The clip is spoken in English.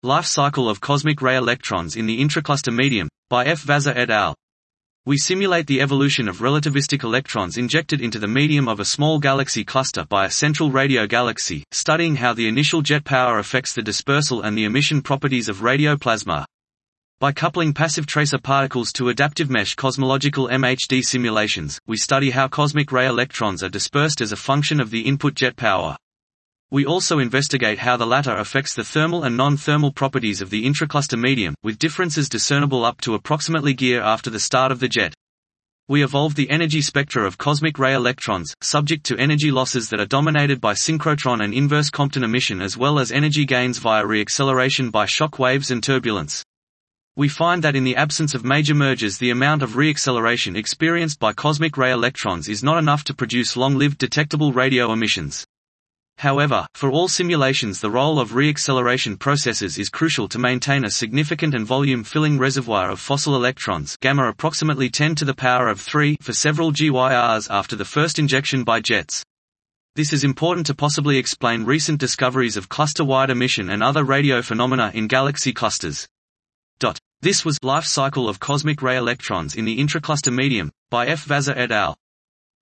Life cycle of cosmic ray electrons in the intracluster medium, by F. Vaza et al. We simulate the evolution of relativistic electrons injected into the medium of a small galaxy cluster by a central radio galaxy, studying how the initial jet power affects the dispersal and the emission properties of radio plasma. By coupling passive tracer particles to adaptive mesh cosmological MHD simulations, we study how cosmic ray electrons are dispersed as a function of the input jet power. We also investigate how the latter affects the thermal and non-thermal properties of the intracluster medium, with differences discernible up to approximately year after the start of the jet. We evolved the energy spectra of cosmic ray electrons, subject to energy losses that are dominated by synchrotron and inverse Compton emission as well as energy gains via reacceleration by shock waves and turbulence. We find that in the absence of major mergers the amount of reacceleration experienced by cosmic ray electrons is not enough to produce long-lived detectable radio emissions. However, for all simulations the role of reacceleration processes is crucial to maintain a significant and volume-filling reservoir of fossil electrons gamma approximately 10 to the power of 3 for several GYRs after the first injection by jets. This is important to possibly explain recent discoveries of cluster-wide emission and other radio phenomena in galaxy clusters. This was Life Cycle of Cosmic Ray Electrons in the Intracluster Medium, by F. Vaza et al.